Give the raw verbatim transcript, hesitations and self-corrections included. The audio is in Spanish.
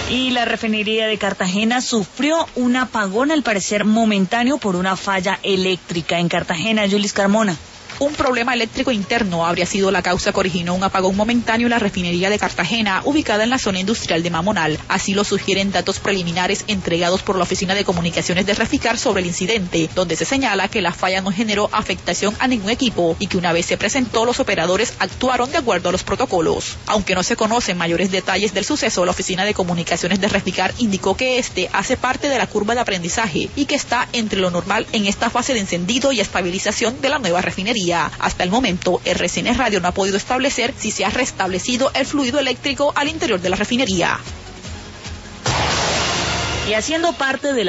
Y la refinería de Cartagena sufrió un apagón, al parecer momentáneo, por una falla eléctrica. En Cartagena, Yulis Carmona. Un problema eléctrico interno habría sido la causa que originó un apagón momentáneo en la refinería de Cartagena, ubicada en la zona industrial de Mamonal. Así lo sugieren datos preliminares entregados por la Oficina de Comunicaciones de Reficar sobre el incidente, donde se señala que la falla no generó afectación a ningún equipo y que una vez se presentó, los operadores actuaron de acuerdo a los protocolos. Aunque no se conocen mayores detalles del suceso, la Oficina de Comunicaciones de Reficar indicó que este hace parte de la curva de aprendizaje y que está entre lo normal en esta fase de encendido y estabilización de la nueva refinería. Hasta el momento, R C N Radio no ha podido establecer si se ha restablecido el fluido eléctrico al interior de la refinería. Y haciendo parte de la